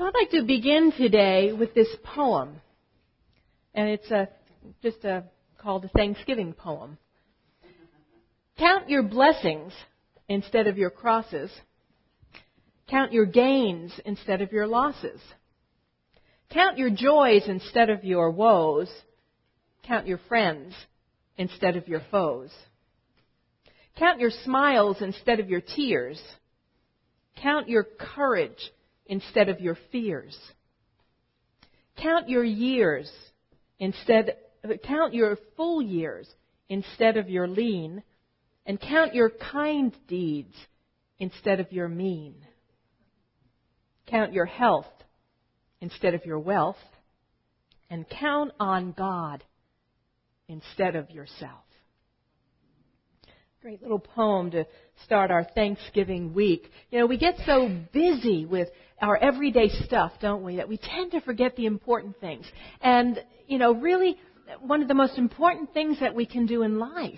So I'd like to begin today with this poem, and it's called a Thanksgiving poem. Count your blessings instead of your crosses. Count your gains instead of your losses. Count your joys instead of your woes. Count your friends instead of your foes. Count your smiles instead of your tears. Count your courage instead of your fears. Count your years count your full years instead of your lean, and count your kind deeds instead of your mean. Count your health instead of your wealth, and count on God instead of yourself. Great little poem to start our Thanksgiving week. You know, we get so busy with our everyday stuff, don't we, that we tend to forget the important things. And, you know, really, one of the most important things that we can do in life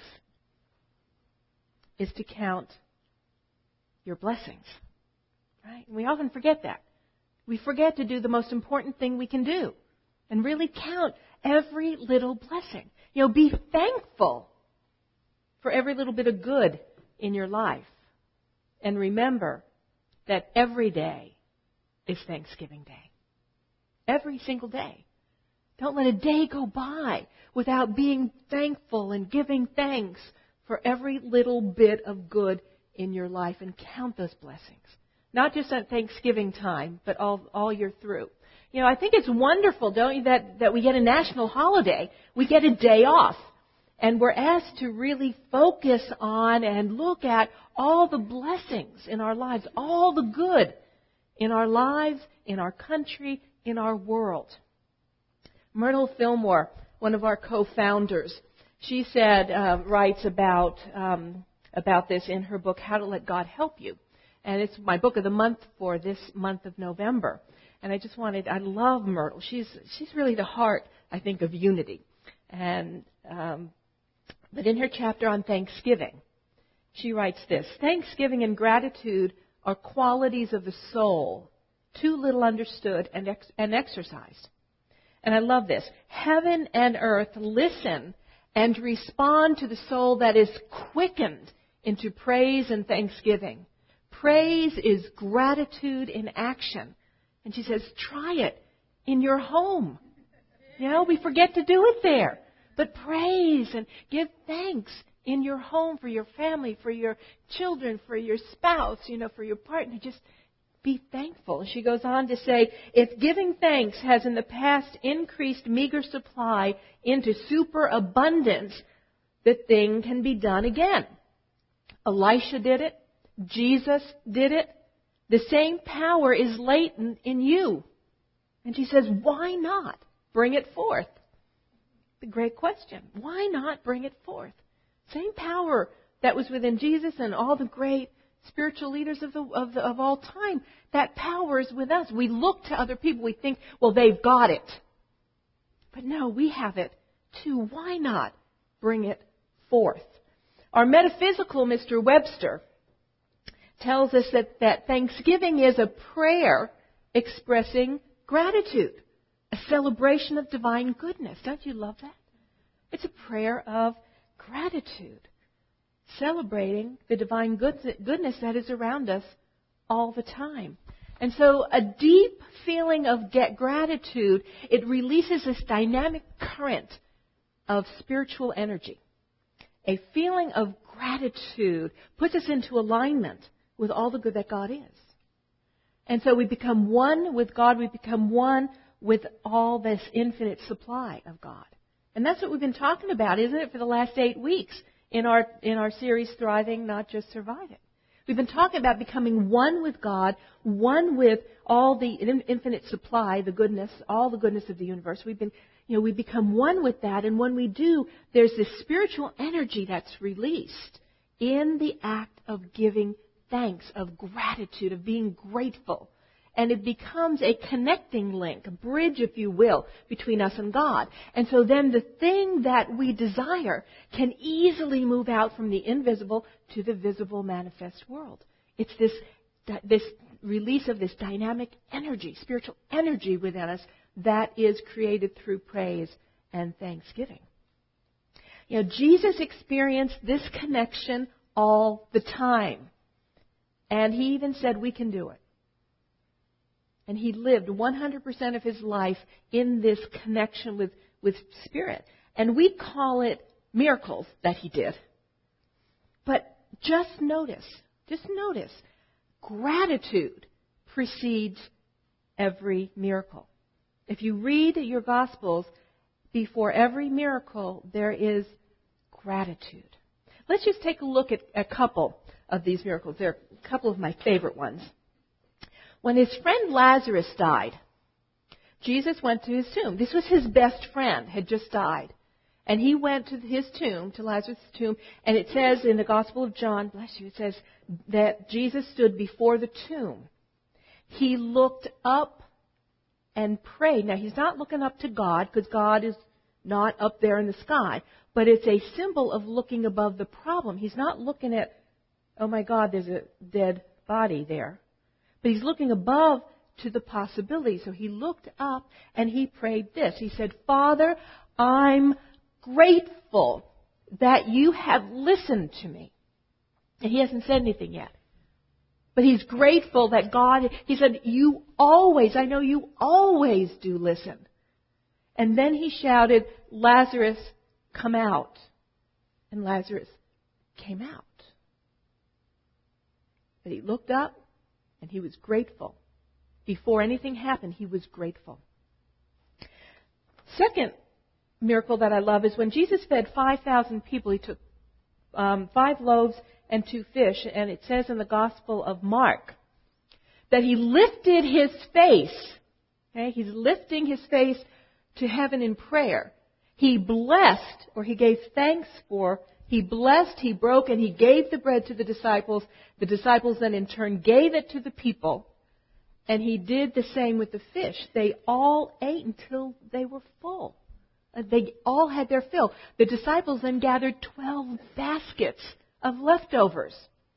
is to count your blessings. Right? And we often forget that. We forget to do the most important thing we can do and really count every little blessing. You know, be thankful for every little bit of good in your life. And remember that every day is Thanksgiving Day. Every single day. Don't let a day go by without being thankful and giving thanks for every little bit of good in your life, and count those blessings. Not just at Thanksgiving time, but all year through. You know, I think it's wonderful, don't you, that we get a national holiday. We get a day off. And we're asked to really focus on and look at all the blessings in our lives, all the good in our lives, in our country, in our world. Myrtle Fillmore, one of our co-founders, she writes about this in her book, How to Let God Help You. And it's my book of the month for this month of November. And I love Myrtle. She's really the heart, I think, of unity. And but in her chapter on Thanksgiving, she writes this: Thanksgiving and gratitude are qualities of the soul, too little understood and exercised. And I love this. Heaven and earth listen and respond to the soul that is quickened into praise and thanksgiving. Praise is gratitude in action. And she says, try it in your home. You know, we forget to do it there. But praise and give thanks in your home, for your family, for your children, for your spouse, you know, for your partner. Just be thankful. She goes on to say, if giving thanks has in the past increased meager supply into superabundance, the thing can be done again. Elisha did it. Jesus did it. The same power is latent in you. And she says, why not bring it forth? The great question. Why not bring it forth? Same power that was within Jesus and all the great spiritual leaders of all time. That power is with us. We look to other people. We think, well, they've got it. But no, we have it too. Why not bring it forth? Our metaphysical Mr. Webster tells us that Thanksgiving is a prayer expressing gratitude. A celebration of divine goodness. Don't you love that? It's a prayer of gratitude. Celebrating the divine goodness that is around us all the time. And so a deep feeling of gratitude, it releases this dynamic current of spiritual energy. A feeling of gratitude puts us into alignment with all the good that God is. And so we become one with God. We become one with all this infinite supply of God. And that's what we've been talking about, isn't it, for the last 8 weeks in our series, Thriving, Not Just Surviving. We've been talking about becoming one with God, one with all the infinite supply, the goodness, all the goodness of the universe. We become one with that, and when we do, there's this spiritual energy that's released in the act of giving thanks, of gratitude, of being grateful. And it becomes a connecting link, a bridge, if you will, between us and God. And so then the thing that we desire can easily move out from the invisible to the visible manifest world. It's this release of this dynamic energy, spiritual energy within us that is created through praise and thanksgiving. Jesus experienced this connection all the time. And he even said we can do it. And he lived 100% of his life in this connection with Spirit. And we call it miracles that he did. But just notice, gratitude precedes every miracle. If you read your Gospels, before every miracle, there is gratitude. Let's just take a look at a couple of these miracles. They're a couple of my favorite ones. When his friend Lazarus died, Jesus went to his tomb. This was his best friend, had just died. And he went to his tomb, to Lazarus' tomb, and it says in the Gospel of John, bless you, it says that Jesus stood before the tomb. He looked up and prayed. Now, he's not looking up to God, because God is not up there in the sky, but it's a symbol of looking above the problem. He's not looking at, oh my God, there's a dead body there. But he's looking above to the possibility. So he looked up and he prayed this. He said, Father, I'm grateful that you have listened to me. And he hasn't said anything yet. But he's grateful that God, he said, I know you always do listen. And then he shouted, Lazarus, come out. And Lazarus came out. But he looked up and he was grateful. Before anything happened, he was grateful. Second miracle that I love is when Jesus fed 5,000 people. He took 5 loaves and 2 fish, and it says in the Gospel of Mark that he lifted his face. Okay? He's lifting his face to heaven in prayer. He blessed, or he gave thanks for, he blessed, he broke, and he gave the bread to the disciples. The disciples then in turn gave it to the people. And he did the same with the fish. They all ate until they were full. They all had their fill. The disciples then gathered 12 baskets of leftovers.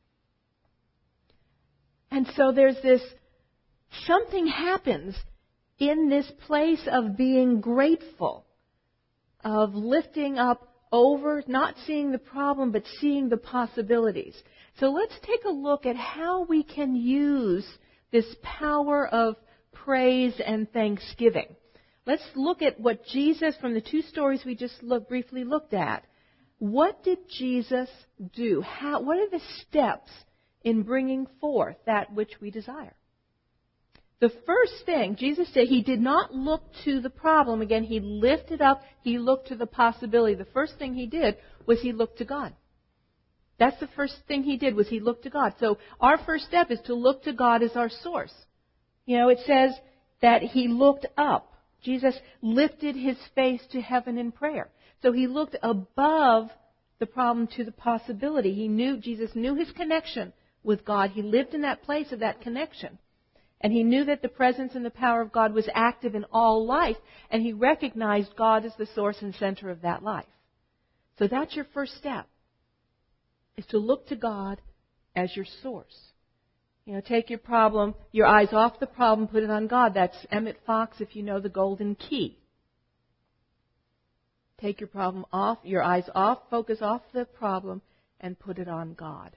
And so there's this, something happens in this place of being grateful, of lifting up over, not seeing the problem, but seeing the possibilities. So let's take a look at how we can use this power of praise and thanksgiving. Let's look at what Jesus, from the 2 stories we just briefly looked at, what did Jesus do? What are the steps in bringing forth that which we desire? The first thing Jesus did, he did not look to the problem. Again, he lifted up, he looked to the possibility. The first thing he did was he looked to God. That's the first thing he did, was he looked to God. So our first step is to look to God as our source. It says that he looked up. Jesus lifted his face to heaven in prayer. So he looked above the problem to the possibility. Jesus knew his connection with God. He lived in that place of that connection. And he knew that the presence and the power of God was active in all life. And he recognized God as the source and center of that life. So that's your first step, is to look to God as your source. Take your problem, your eyes off the problem, put it on God. That's Emmett Fox, if you know the golden key. Take your problem off, your eyes off, focus off the problem, and put it on God.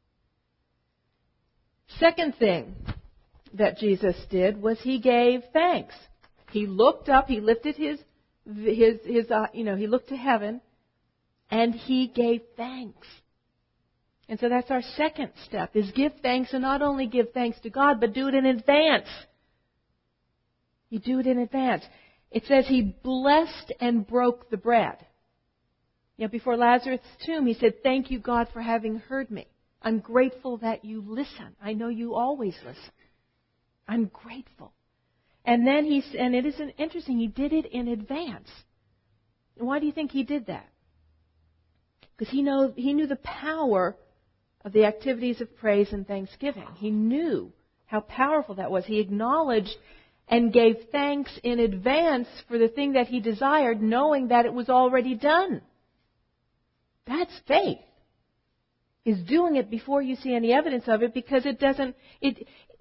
Second thing that Jesus did was he gave thanks. He looked up, he lifted he looked to heaven, and he gave thanks. And so that's our second step, is give thanks, and not only give thanks to God, but do it in advance. You do it in advance. It says he blessed and broke the bread. Before Lazarus' tomb, he said, thank you, God, for having heard me. I'm grateful that you listen. I know you always listen. I'm grateful. And then and it is interesting, he did it in advance. Why do you think he did that? Because he knew the power of the activities of praise and thanksgiving. He knew how powerful that was. He acknowledged and gave thanks in advance for the thing that he desired, knowing that it was already done. That's faith. Is doing it before you see any evidence of it, because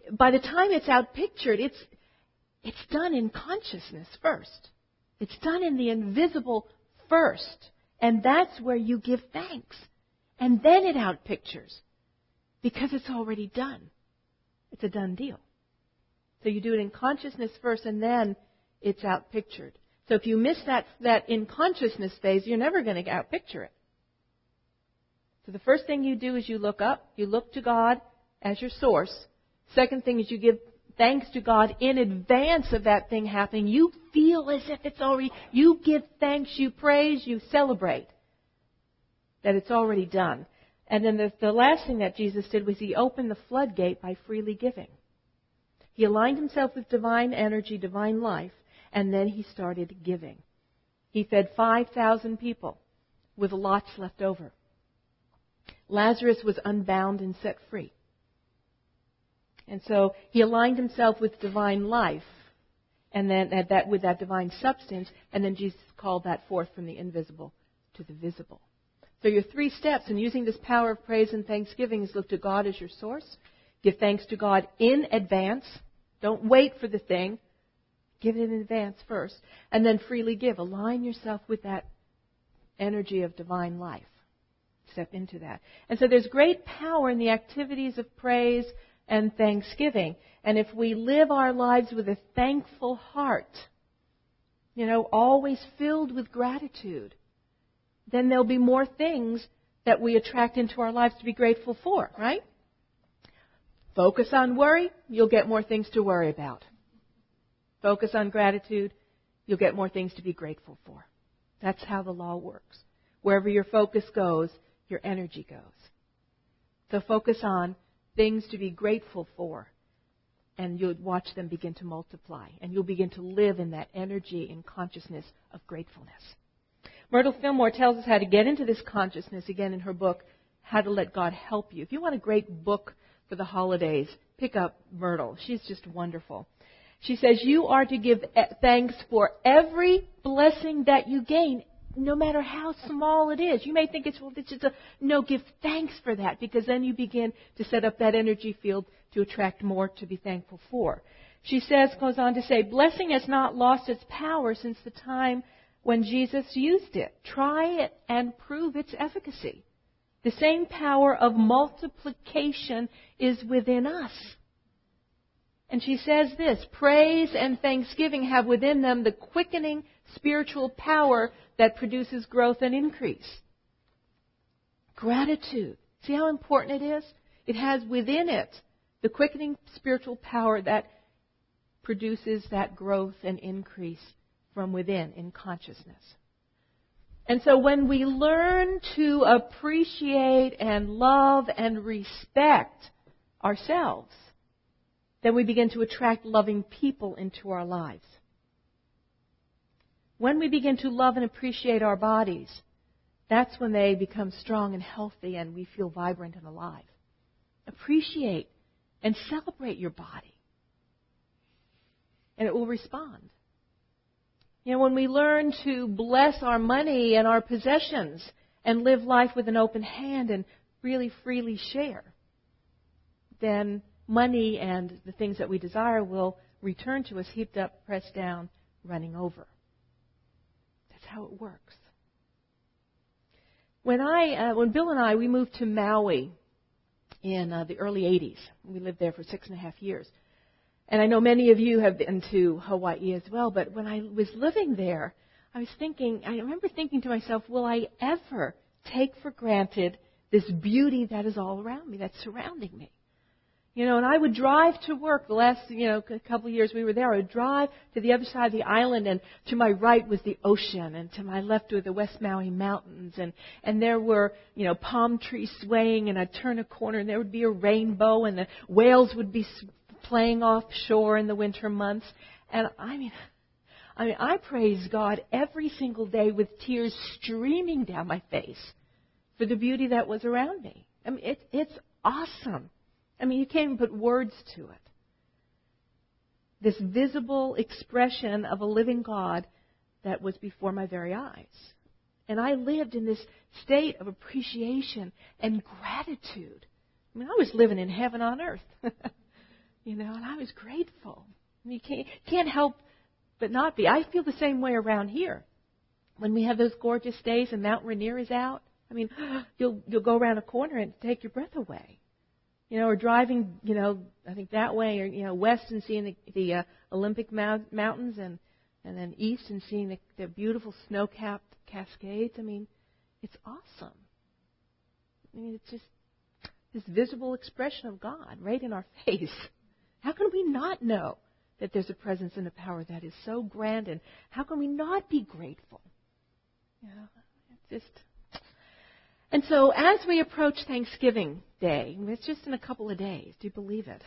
by the time it's outpictured, it's done in consciousness first. It's done in the invisible first. And that's where you give thanks. And then it outpictures. Because it's already done. It's a done deal. So you do it in consciousness first, and then it's outpictured. So if you miss that in consciousness phase, you're never going to outpicture it. So the first thing you do is you look up. You look to God as your source. Second thing is you give thanks to God in advance of that thing happening. You feel as if it's already, you give thanks, you praise, you celebrate that it's already done. And then the last thing that Jesus did was He opened the floodgate by freely giving. He aligned Himself with divine energy, divine life, and then He started giving. He fed 5,000 people with lots left over. Lazarus was unbound and set free. And so He aligned Himself with divine life, and then with that divine substance, and then Jesus called that forth from the invisible to the visible. So your 3 steps in using this power of praise and thanksgiving is look to God as your source. Give thanks to God in advance. Don't wait for the thing. Give it in advance first. And then freely give. Align yourself with that energy of divine life. Step into that. And so there's great power in the activities of praise and thanksgiving. And if we live our lives with a thankful heart, always filled with gratitude, then there'll be more things that we attract into our lives to be grateful for, right? Focus on worry, you'll get more things to worry about. Focus on gratitude, you'll get more things to be grateful for. That's how the law works. Wherever your focus goes, your energy goes. So focus on things to be grateful for, and you'll watch them begin to multiply, and you'll begin to live in that energy and consciousness of gratefulness. Myrtle Fillmore tells us how to get into this consciousness, again in her book, How to Let God Help You. If you want a great book for the holidays, pick up Myrtle. She's just wonderful. She says, you are to give thanks for every blessing that you gain, no matter how small it is. You may think it's just no, give thanks for that, because then you begin to set up that energy field to attract more to be thankful for. She goes on to say, blessing has not lost its power since the time when Jesus used it. Try it and prove its efficacy. The same power of multiplication is within us. And she says this, praise and thanksgiving have within them the quickening spiritual power that produces growth and increase. Gratitude. See how important it is? It has within it the quickening spiritual power that produces that growth and increase from within in consciousness. And so when we learn to appreciate and love and respect ourselves, then we begin to attract loving people into our lives. When we begin to love and appreciate our bodies, that's when they become strong and healthy and we feel vibrant and alive. Appreciate and celebrate your body, and it will respond. When we learn to bless our money and our possessions and live life with an open hand and really freely share, then money and the things that we desire will return to us heaped up, pressed down, running over. That's how it works. When Bill and I, we moved to Maui in the early 80s. We lived there for 6.5 years. And I know many of you have been to Hawaii as well, but when I was living there, I remember thinking to myself, will I ever take for granted this beauty that is all around me, that's surrounding me? And I would drive to work the last, couple of years we were there. I would drive to the other side of the island, and to my right was the ocean, and to my left were the West Maui Mountains, and there were, palm trees swaying, and I'd turn a corner, and there would be a rainbow, and the whales would be playing offshore in the winter months. And I praise God every single day with tears streaming down my face for the beauty that was around me. It's awesome. You can't even put words to it. This visible expression of a living God that was before my very eyes. And I lived in this state of appreciation and gratitude. I was living in heaven on earth. and I was grateful. You can't help but not be. I feel the same way around here. When we have those gorgeous days and Mount Rainier is out, you'll go around a corner and take your breath away. Or driving, I think that way, or, west and seeing the Olympic Mountains and then east and seeing the beautiful snow-capped Cascades. It's awesome. It's just this visible expression of God right in our face. How can we not know that there's a presence and a power that is so grand, and how can we not be grateful? And so as we approach Thanksgiving Day, it's just in a couple of days. Do you believe it?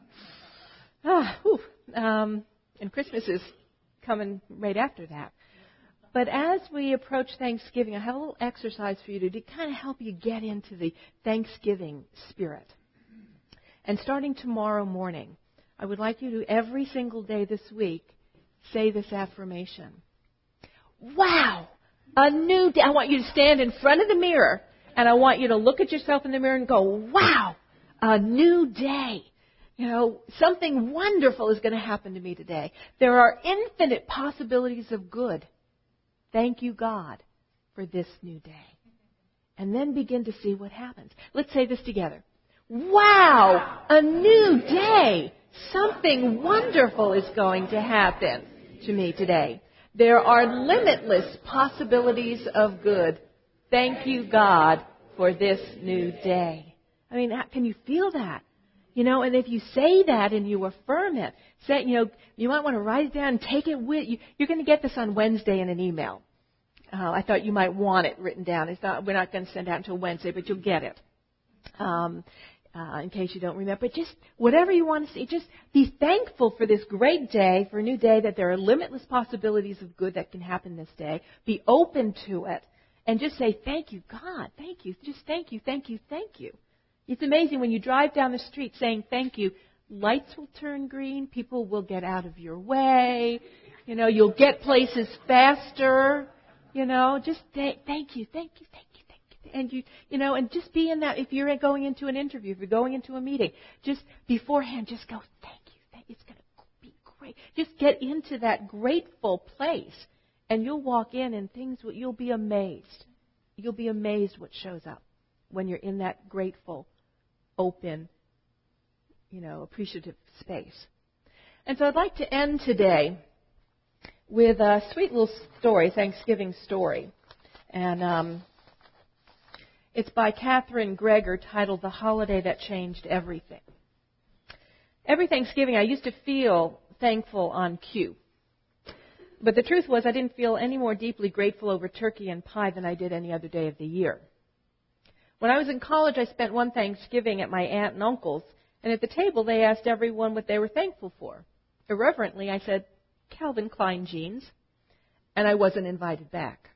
And Christmas is coming right after that. But as we approach Thanksgiving, I have a little exercise for you to kind of help you get into the Thanksgiving spirit. And starting tomorrow morning, I would like you to, every single day this week, say this affirmation. Wow! A new day. I want you to stand in front of the mirror, and I want you to look at yourself in the mirror and go, wow! A new day. Something wonderful is going to happen to me today. There are infinite possibilities of good. Thank you, God, for this new day. And then begin to see what happens. Let's say this together. Wow! A new day! Something wonderful is going to happen to me today. There are limitless possibilities of good. Thank you, God, for this new day. Can you feel that? And if you say that and you affirm it, you might want to write it down and take it with you. You're going to get this on Wednesday in an email. I thought you might want it written down. We're not going to send it out until Wednesday, but you'll get it. In case you don't remember. But just whatever you want to see, just be thankful for this great day, for a new day, that there are limitless possibilities of good that can happen this day. Be open to it. And just say, thank you, God, thank you. Just thank you, thank you, thank you. It's amazing when you drive down the street saying thank you, lights will turn green, people will get out of your way, you'll get places faster, just thank you, thank you, thank you. And and just be in that. If you're going into an interview, if you're going into a meeting, just beforehand, just go, thank you. It's going to be great. Just get into that grateful place, and you'll walk in and you'll be amazed. You'll be amazed what shows up when you're in that grateful, open, appreciative space. And so I'd like to end today with a sweet little story, Thanksgiving story. And it's by Catherine Greger, titled The Holiday That Changed Everything. Every Thanksgiving I used to feel thankful on cue. But the truth was I didn't feel any more deeply grateful over turkey and pie than I did any other day of the year. When I was in college, I spent one Thanksgiving at my aunt and uncle's, and at the table they asked everyone what they were thankful for. Irreverently, I said, Calvin Klein jeans, and I wasn't invited back.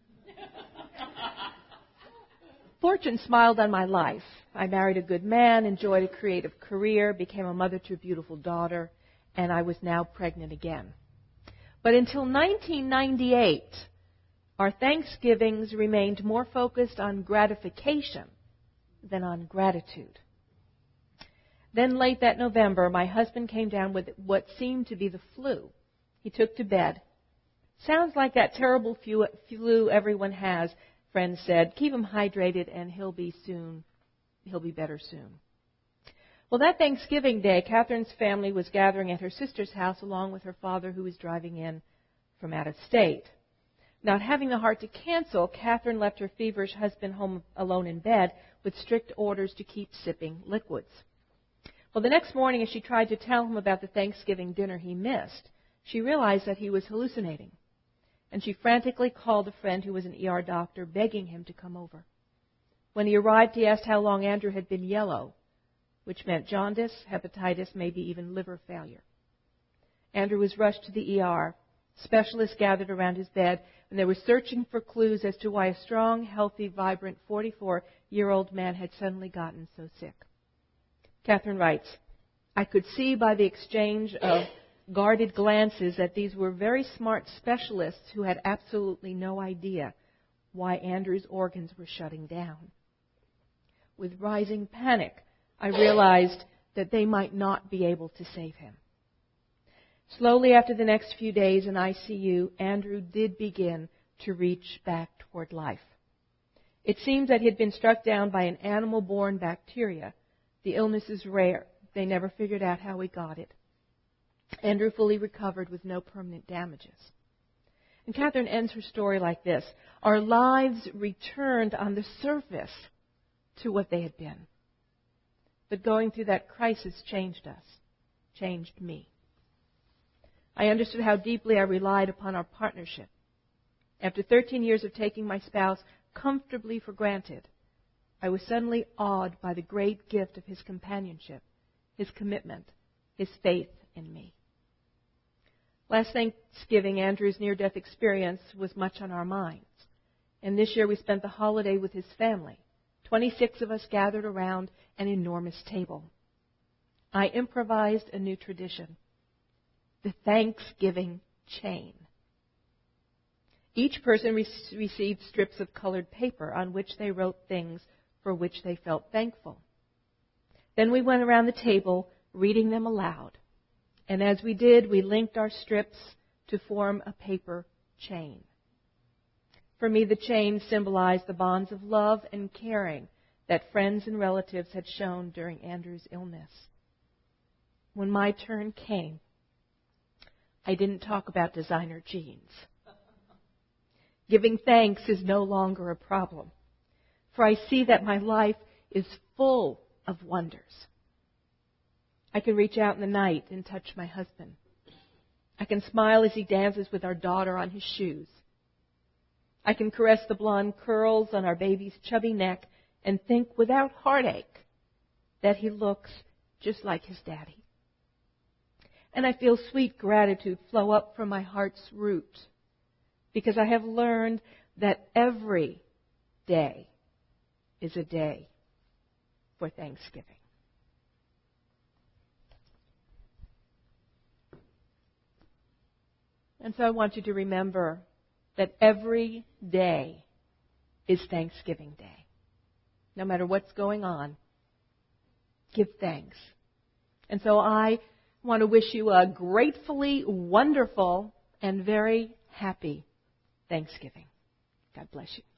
Fortune smiled on my life. I married a good man, enjoyed a creative career, became a mother to a beautiful daughter, and I was now pregnant again. But until 1998, our Thanksgivings remained more focused on gratification than on gratitude. Then late that November, my husband came down with what seemed to be the flu. He took to bed. Sounds like that terrible flu everyone has. Friends said, keep him hydrated and he'll be better soon. Well, that Thanksgiving Day, Catherine's family was gathering at her sister's house along with her father, who was driving in from out of state. Not having the heart to cancel, Catherine left her feverish husband home alone in bed with strict orders to keep sipping liquids. Well, the next morning, as she tried to tell him about the Thanksgiving dinner he missed, she realized that he was hallucinating. And she frantically called a friend who was an ER doctor, begging him to come over. When he arrived, he asked how long Andrew had been yellow, which meant jaundice, hepatitis, maybe even liver failure. Andrew was rushed to the ER. Specialists gathered around his bed, and they were searching for clues as to why a strong, healthy, vibrant 44-year-old man had suddenly gotten so sick. Catherine writes, I could see by the exchange of guarded glances that these were very smart specialists who had absolutely no idea why Andrew's organs were shutting down. With rising panic, I realized that they might not be able to save him. Slowly after the next few days in ICU, Andrew did begin to reach back toward life. It seems that he had been struck down by an animal-borne bacteria. The illness is rare. They never figured out how he got it. Andrew fully recovered with no permanent damages. And Catherine ends her story like this. Our lives returned on the surface to what they had been. But going through that crisis changed us, changed me. I understood how deeply I relied upon our partnership. After 13 years of taking my spouse comfortably for granted, I was suddenly awed by the great gift of his companionship, his commitment, his faith in me. Last Thanksgiving, Andrew's near-death experience was much on our minds. And this year we spent the holiday with his family. 26 of us gathered around an enormous table. I improvised a new tradition, the Thanksgiving chain. Each person received strips of colored paper on which they wrote things for which they felt thankful. Then we went around the table reading them aloud. And as we did, we linked our strips to form a paper chain. For me, the chain symbolized the bonds of love and caring that friends and relatives had shown during Andrew's illness. When my turn came, I didn't talk about designer jeans. Giving thanks is no longer a problem, for I see that my life is full of wonders. I can reach out in the night and touch my husband. I can smile as he dances with our daughter on his shoes. I can caress the blonde curls on our baby's chubby neck and think without heartache that he looks just like his daddy. And I feel sweet gratitude flow up from my heart's root because I have learned that every day is a day for Thanksgiving. And so I want you to remember that every day is Thanksgiving Day. No matter what's going on, give thanks. And so I want to wish you a gratefully wonderful and very happy Thanksgiving. God bless you.